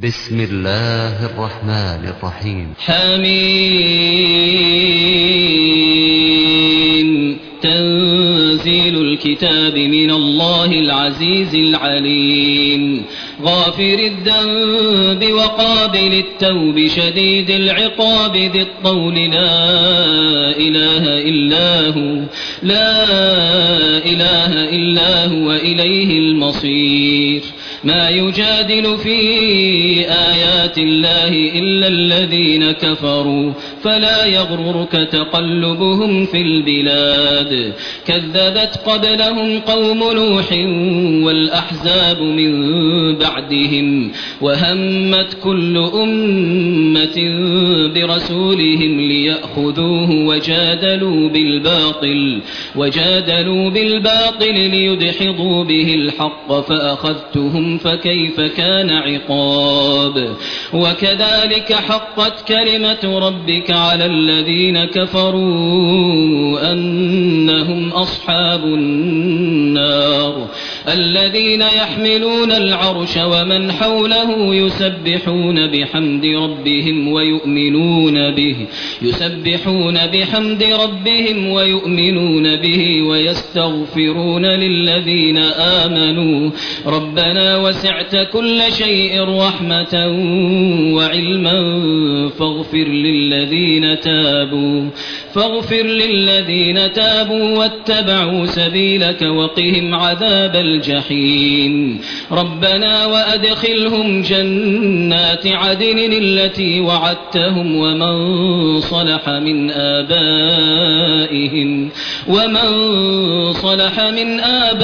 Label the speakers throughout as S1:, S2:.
S1: بسم الله الرحمن الرحيم.
S2: حميم. تنزيل الكتاب من الله العزيز العليم. غافر الذنب وقابل التوب شديد العقاب ذي الطول لا إله إلا هو إليه المصير. ما يجادل في آيات الله إلا الذين كفروا فلا يغررك تقلبهم في البلاد. كذبت قبلهم قوم نوح والأحزاب من بعدهم وهمت كل أمة برسولهم ليأخذوه وجادلوا بالباطل ليدحضوا به الحق فأخذتهم فكيف كان عقاب. وكذلك حقت كلمة ربك على الذين كفروا أنهم أصحاب النار. الذين يحملون العرش ومن حوله يسبحون بحمد ربهم ويؤمنون به ويستغفرون للذين آمنوا ربنا وسعت كل شيء رحمة وعلما فاغفر للذين تابوا واتبعوا سبيلك وقهم عذاب الجحيم. ربنا وأدخلهم جنات عدن التي وعدتهم ومن صلح من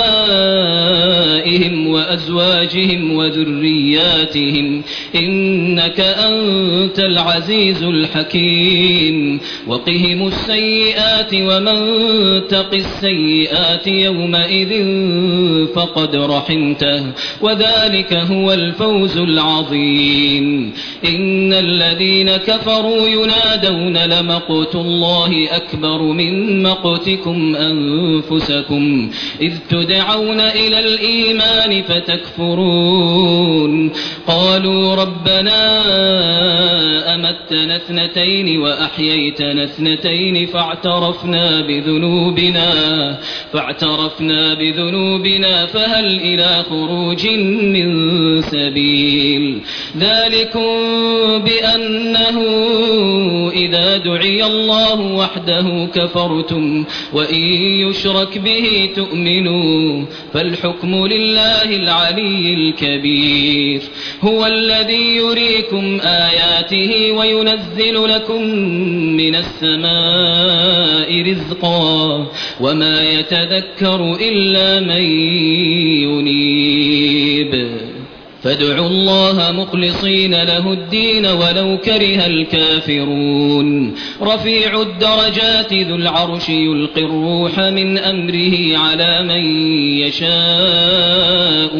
S2: آبائهم وأزواجهم وذرياتهم إنك أنت العزيز الحكيم. وقهم السيئات ومن تق السيئات يومئذ فقد رحمته وذلك هو الفوز العظيم. إن الذين كفروا ينادون لمقت الله أكبر من مقتكم أنفسكم إذ تدعون إلى الإيمان فتكفرون. قالوا ربنا أمتنا اثنتين وأحييتنا اثنتين فاعترفنا بذنوبنا فهل إلى خروج من سبيل. ذلكم بأنه إذا دعي الله وحده كفرتم وإن يشرك به تؤمنوا فالحكم لله العلي الكبير. هو الذي يريكم آياته وينزل لكم من السماء رزقا وما يتذكر إلا من ينيب. فادعوا الله مخلصين له الدين ولو كره الكافرون. رفيع الدرجات ذو العرش يلقي الروح من أمره على من يشاء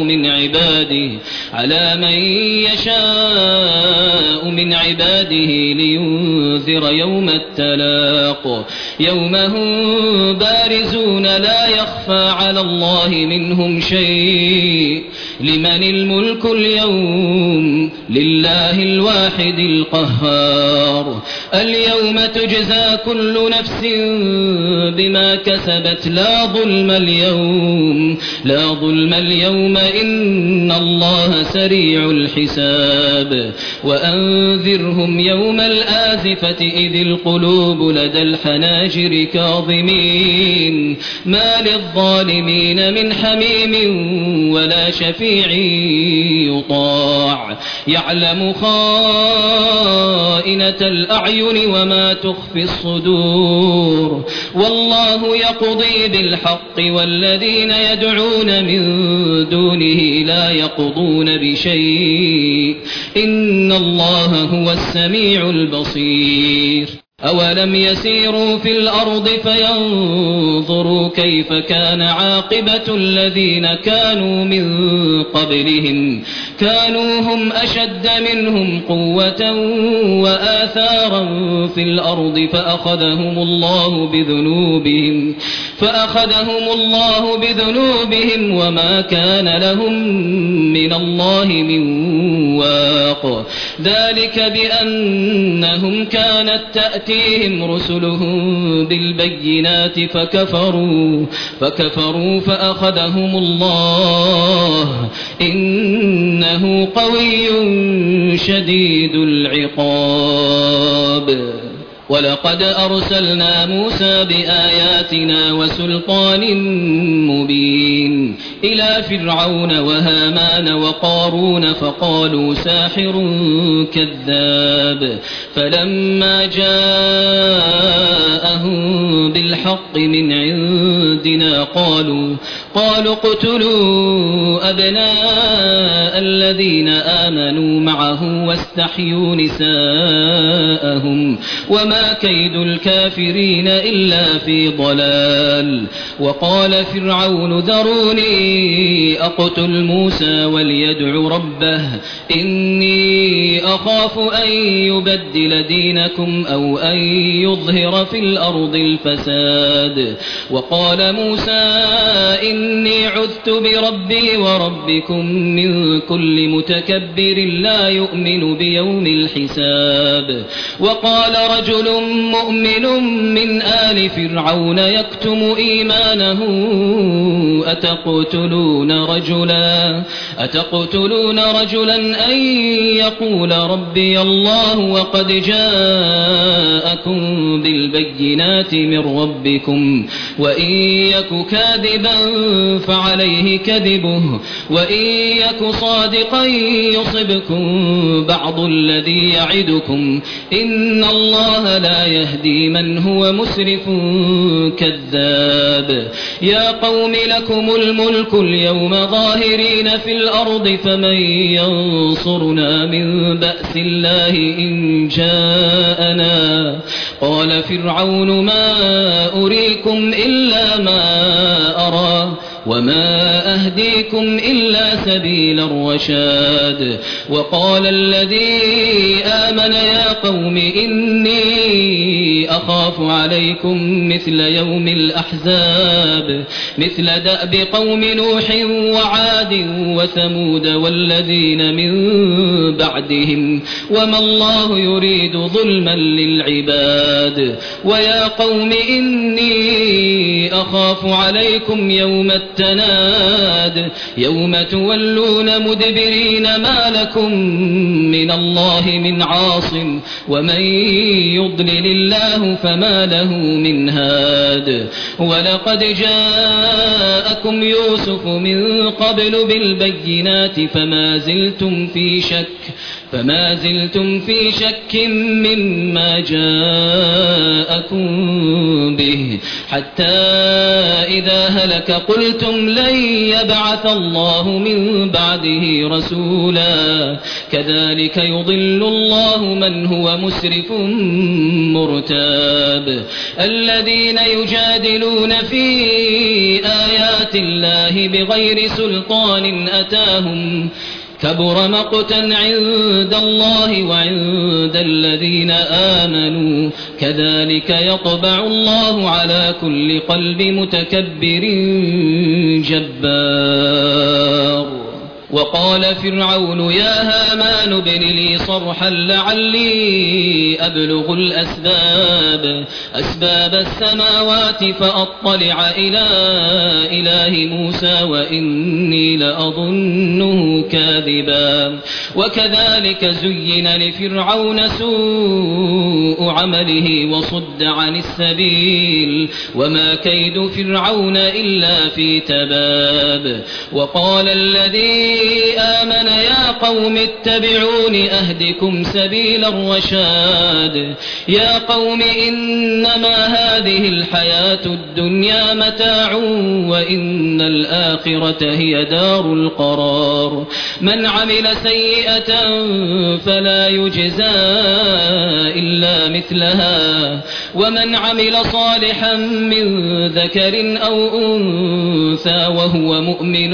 S2: من عباده لينذر يوم التلاق. يوم هم بارزون لا يخفى على الله منهم شيء. لمن الملك اليوم لله الواحد القهار. اليوم تجزى كل نفس بما كسبت لا ظلم اليوم إن الله سريع الحساب. وأنذرهم يوم الآزفة إذ القلوب لدى الحناجر كاظمين ما للظالمين من حميم ولا شفيع يطاع. يعلم خائنة الأعين وما تخفي الصدور. والله يقضي بالحق والذين يدعون من دونه لا يقضون بشيء إن الله هو السميع البصير. أولم يسيروا في الأرض فينظروا كيف كان عاقبة الذين كانوا من قبلهم كانوا هم أشد منهم قوة وآثارا في الأرض فأخذهم الله بذنوبهم وما كان لهم من الله من واق ذلك بأنهم كانت تأتيهم رسلهم بالبينات فكفروا فأخذهم الله إنه قوي شديد العقاب. ولقد أرسلنا موسى بآياتنا وسلطان مبين إلى فرعون وهامان وقارون فقالوا ساحر كذاب فلما جاءهم بالحق من عندنا قالوا اقتلوا أبناء الذين آمنوا معه واستحيوا نساءهم وما كيد الكافرين إلا في ضلال. وقال فرعون ذروني أقتل موسى وليدع ربه إني أخاف أن يبدل دينكم أو أن يظهر في الأرض الفساد. وقال موسى إني عذت بربي وربكم من كل متكبر لا يؤمن بيوم الحساب. وقال رجل مؤمن من آل فرعون يكتم إيمانه أتقتلون رجلا أن يقول ربي الله وقد جاءكم بالبينات من ربكم وإن يك كاذبا فعليه كذبه وإن يك صادقا يصبكم بعض الذي يعدكم إن الله لا يهدي من هو مسرف كذاب. يا قوم لكم الملك اليوم ظاهرين في الأرض فمن ينصرنا من بأس الله إن جاءنا. قال فرعون ما أريكم إلا ما أرى وما أهديكم إلا سبيل الرشاد. وقال الذي آمن يا قوم إني أخاف عليكم مثل يوم الأحزاب مثل دأب قوم نوح وعاد وثمود والذين من بعدهم وما الله يريد ظلما للعباد. ويا قوم إني أخاف عليكم يوم التناد يوم تولون مدبرين ما لكم من الله من عاصم ومن يضلل الله فما له من هاد. ولقد جاءكم يوسف من قبل بالبينات فما زلتم في شك مما جاءكم به حتى إذا هلك قلتم لن يبعث الله من بعده رسولا كذلك يضل الله من هو مسرف مرتاب. الذين يجادلون في آيات الله بغير سلطان أتاهم كبر مقتا عند الله وعند الذين آمنوا كذلك يطبع الله على كل قلب متكبر جبار. وقال فرعون يا هامان ابن لي صرحا لعلي أبلغ أسباب السماوات فأطلع إلى إله موسى وإني لأظنه كاذبا. وكذلك زين لفرعون سوء عمله وصد عن السبيل وما كيد فرعون إلا في تباب. وقال الذي آمن يا قوم اتبعون أهدكم سبيل الرشاد. يا قوم إنما هذه الحياة الدنيا متاع وإن الآخرة هي دار القرار. من عمل سيئة فلا يجزى إلا مثلها ومن عمل صالحا من ذكر أو أنثى وهو مؤمن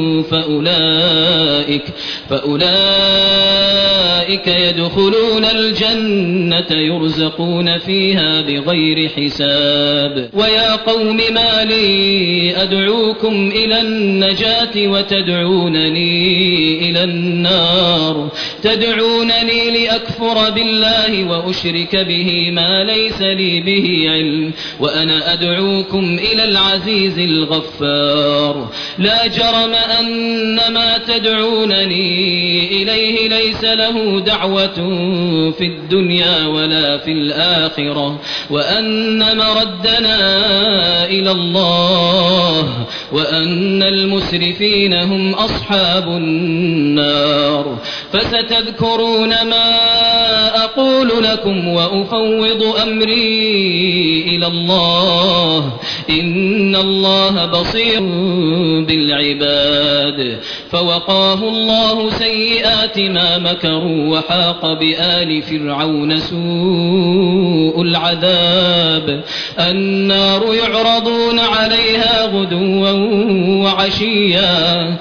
S2: فأولئك يدخلون الجنة يرزقون فيها بغير حساب. ويا قوم ما لي أدعوكم إلى النجاة وتدعونني إلى النار، تدعونني لأكفر بالله وأشرك به ما ليس لي به علم، وأنا أدعوكم إلى العزيز الغفار. لا جرم أن ما تدعونني إليه ليس له دعوة في الدنيا ولا في الآخرة، وأن مردنا إلى الله، وأن المسرفين هم أصحاب النار. فستذكرون ما أقول لكم وأفوض أمري إلى الله، إن الله بصير بالعباد. فوقاه الله سيئات ما مكروا وحاق بآل فرعون سوء العذاب. النار يعرضون عليها غدوا وعشيا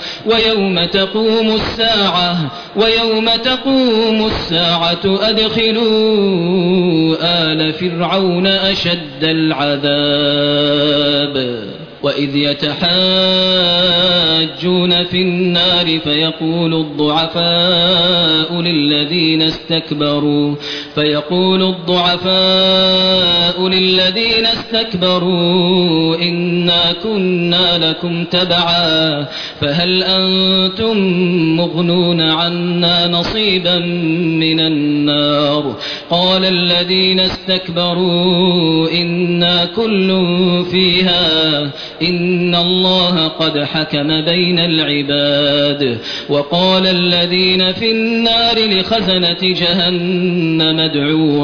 S2: ويوم تقوم الساعة أدخلوا آل فرعون أشد العذاب. وإذ يتحاجون في النار فيقول الضعفاء للذين استكبروا إنا كنا لكم تبعا فهل أنتم مغنون عنا نصيبا من النار. قال الذين استكبروا إنا كل فيها إن الله قد حكم بين العباد. وقال الذين في النار لخزنة جهنم ادعوا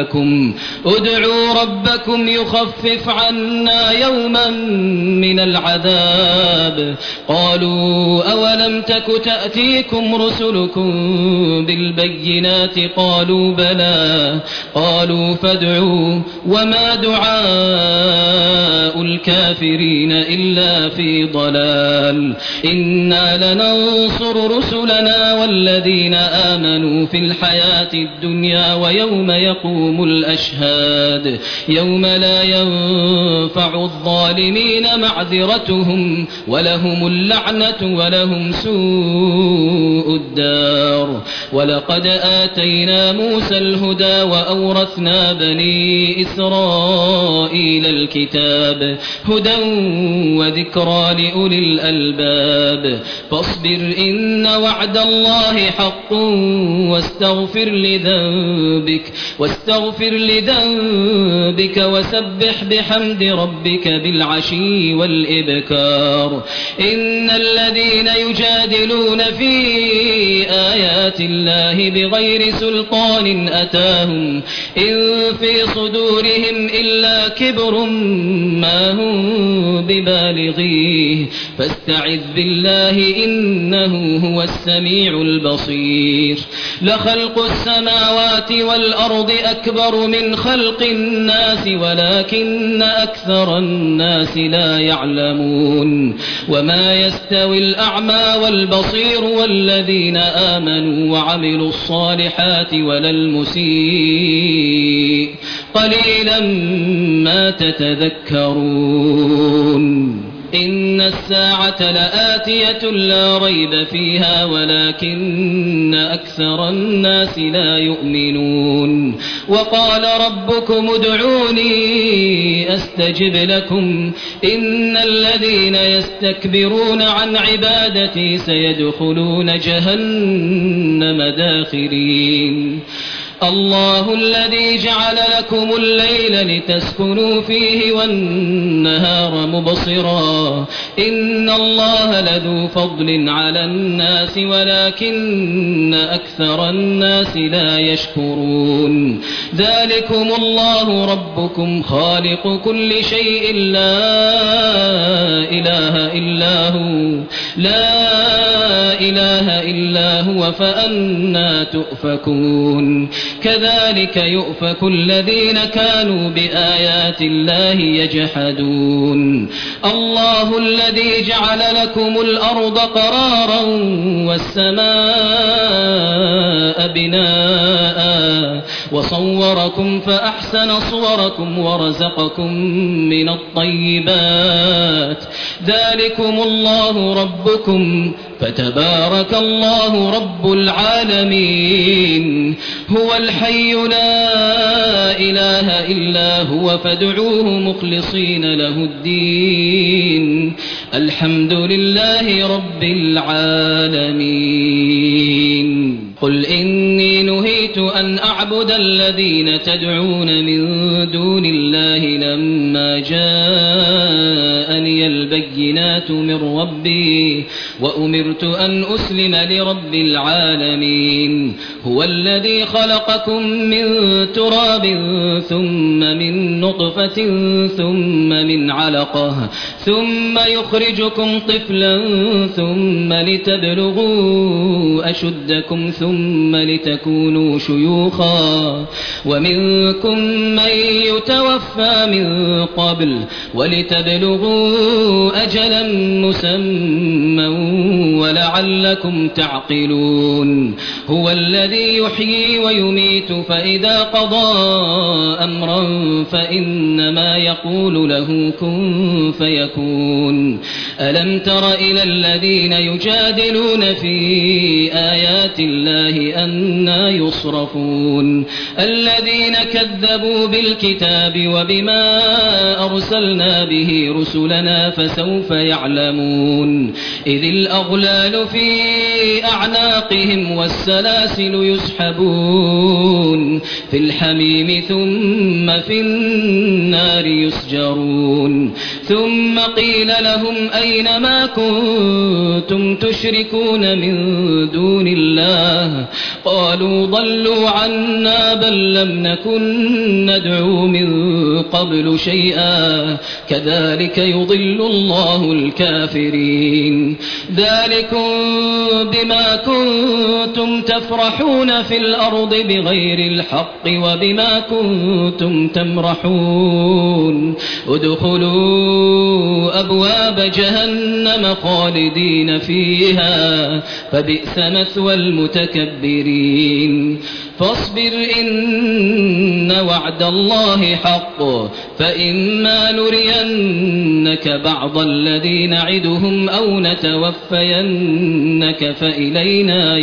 S2: ربكم يخفف عنا يوما من العذاب. قالوا أولم تك تأتيكم رسلكم بالبينات قالوا بلى. قالوا فادعوا وما دعاء الكافرين إلا في ضلال. إنا لننصر رسلنا والذين آمنوا في الحياة الدنيا ويوم يقوم الأشهاد يوم لا ينفع الظالمين معذرتهم ولهم اللعنة ولهم سوء الدار. ولقد آتينا موسى الهدى وأورثنا بني إسرائيل الكتاب هدى وذكرى لأولي الألباب. فاصبر إن وعد الله حق واستغفر لذنبك وسبح بحمد ربك بالعشي والإبكار. إن الذين يجادلون في آيات الله بغير سلطان أتاهم إن في صدورهم إلا كبر ما هم ببالغيه فاستعذ بالله إنه هو السميع البصير. لخلق السماوات والأرض أكبر من خلق الناس ولكن أكثر الناس لا يعلمون. وما يستوي الأعمى والبصير والذين آمنوا وعملوا الصالحات ولا المسيء قليلا ما تتذكرون. إن الساعة لآتية لا ريب فيها ولكن أكثر الناس لا يؤمنون. وقال ربكم ادعوني أستجب لكم إن الذين يستكبرون عن عبادتي سيدخلون جهنم داخرين. الله الذي جعل لكم الليل لتسكنوا فيه والنهار مبصرا إن الله لذو فضل على الناس ولكن أكثر الناس لا يشكرون. ذلكم الله ربكم خالق كل شيء لا إله إلا هو فأنى تؤفكون. كذلك يؤفك الذين كانوا بآيات الله يجحدون الله الذي جعل لكم الأرض قرارا والسماء بناء وصوركم فأحسن صوركم ورزقكم من الطيبات ذلكم الله ربكم فتبارك الله رب العالمين هو الحي لا إله إلا هو فادعوه مخلصين له الدين الحمد لله رب العالمين قل إني نهيت أن أعبد الذين تدعون من دون الله لما جاءني البينات من ربي وأمرت أن أسلم لرب العالمين هو الذي خلقكم من تراب ثم من نطفة ثم من علقة ثم يخرجكم طفلا ثم لتبلغوا أشدكم ثم لتكونوا شيوخا ومنكم من يتوفى من قبل ولتبلغوا أجلا مسمى ولعلكم تعقلون هو الذي يحيي ويميت فإذا قضى أمرا فإنما يقول له كن فيكون ألم تر إلى الذين يجادلون في آيات الله أنى يصرفون الذين كذبوا بالكتاب وبما أرسلنا به رسلنا فسوف يعلمون إذ الأغلال في أعناقهم والسلاسل يسحبون في الحميم ثم في النار يسجرون ثم قيل لهم أين ما كنتم تشركون من دون الله قالوا ضلوا عنا بل لم نكن ندعو من قبل شيئا كذلك يضل الله الكافرين ذلكم بما كنتم تفرحون في الأرض بغير الحق وبما كنتم تمرحون ادخلوا أبواب جهنم خالدين فيها فبئس مثوى المتكبرين فاصبر إن وعد الله حق فإما نرينك بعض الذي نعدهم أو نتوفينك فإلينا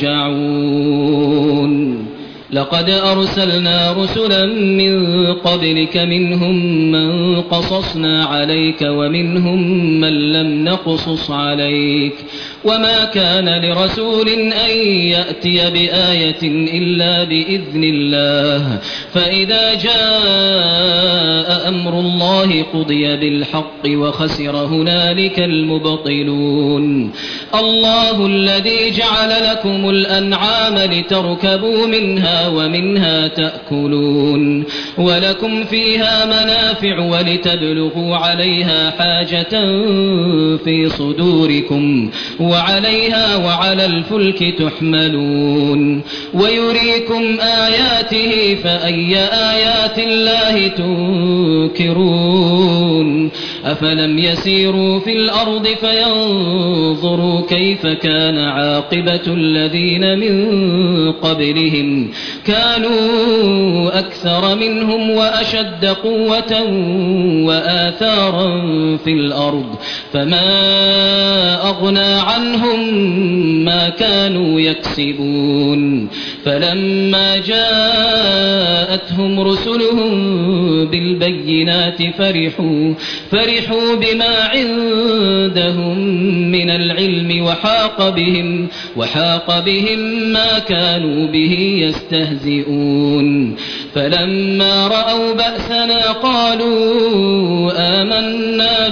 S2: يرجعون لقد أرسلنا رسلا من قبلك منهم من قصصنا عليك ومنهم من لم نقصص عليك وما كان لرسول أن يأتي بآية إلا بإذن الله فإذا جاء أمر الله قضي بالحق وخسر هنالك المبطلون الله الذي جعل لكم الأنعام لتركبوا منها ومنها تأكلون ولكم فيها منافع ولتبلغوا عليها حاجة في صدوركم وعليها وعلى الفلك تحملون ويريكم آياته فأي آيات الله تنكرون أفلم يسيروا في الأرض فينظروا كيف كان عاقبة الذين من قبلهم كانوا أكثر منهم وأشد قوة وآثارا في الأرض فما أغنى عنهم ما كانوا يكسبون فلما جاءتهم رسلهم بالبينات فرحوا بما عندهم من العلم وحاق بهم ما كانوا به يستهزئون فلما رأوا بأسنا قالوا آمنا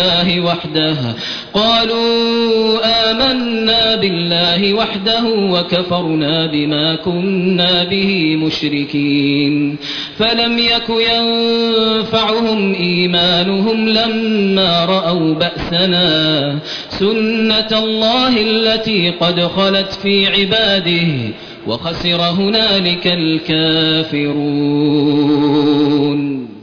S2: بالله وحده وكفرنا بما كنا به مشركين فلم يك ينفعهم إيمانهم لما رأوا بأسنا سنة الله التي قد خلت في عباده وخسر هنالك الكافرون.